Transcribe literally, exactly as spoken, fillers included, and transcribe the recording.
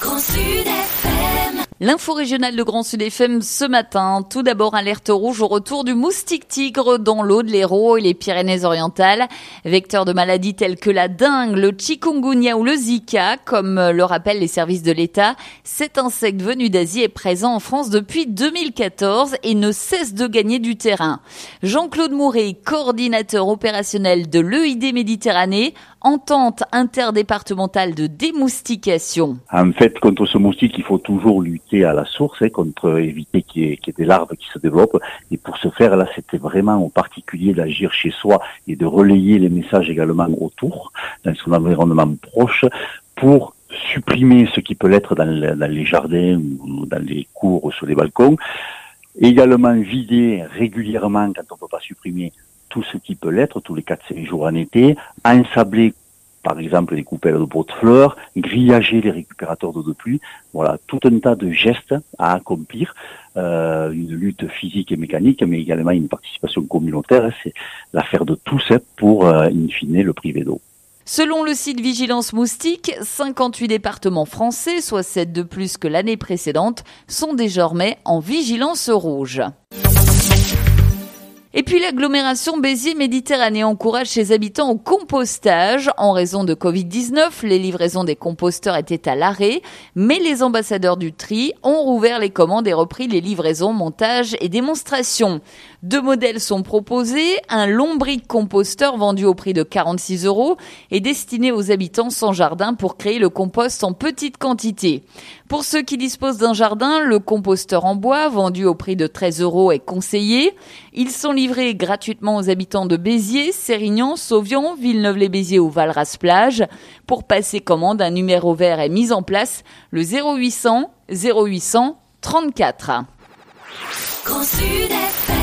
Grand Sud F M. L'info régionale de Grand Sud F M ce matin. Tout d'abord, alerte rouge au retour du moustique tigre dans l'Aude, l'Hérault et les Pyrénées-Orientales. Vecteur de maladies telles que la dengue, le chikungunya ou le Zika, comme le rappellent les services de l'État. Cet insecte venu d'Asie est présent en France depuis deux mille quatorze et ne cesse de gagner du terrain. Jean-Claude Mouret, coordinateur opérationnel de l'E I D Méditerranée, entente interdépartementale de démoustication. En fait, contre ce moustique, il faut toujours lutter à la source, hein, contre éviter qu'il y, ait, qu'il y ait des larves qui se développent. Et pour ce faire, là, c'était vraiment en particulier d'agir chez soi et de relayer les messages également autour, dans son environnement proche, pour supprimer ce qui peut l'être dans, le, dans les jardins ou dans les cours ou sur les balcons. Également vider régulièrement, quand on ne peut pas supprimer, tout ce qui peut l'être, tous les quatre cinq jours en été, ensabler par exemple les coupelles de pots de fleurs, grillager les récupérateurs d'eau de pluie, voilà, tout un tas de gestes à accomplir, euh, une lutte physique et mécanique, mais également une participation communautaire, c'est l'affaire de tous pour, euh, in fine, le priver d'eau. Selon le site Vigilance Moustique, cinquante-huit départements français, soit sept de plus que l'année précédente, sont désormais en vigilance rouge. Et puis l'agglomération Béziers-Méditerranée encourage ses habitants au compostage. En raison de covid dix-neuf, les livraisons des composteurs étaient à l'arrêt, mais les ambassadeurs du tri ont rouvert les commandes et repris les livraisons, montages et démonstrations. Deux modèles sont proposés. Un lombric composteur vendu au prix de quarante-six euros est destiné aux habitants sans jardin pour créer le compost en petite quantité. Pour ceux qui disposent d'un jardin, le composteur en bois vendu au prix de treize euros est conseillé. Ils sont livrés gratuitement aux habitants de Béziers, Sérignan, Sauvion, Villeneuve-les-Béziers ou Valras-Plage. Pour passer commande, un numéro vert est mis en place, le zéro huit cents zéro huit cents trente-quatre. Grand Sud F M.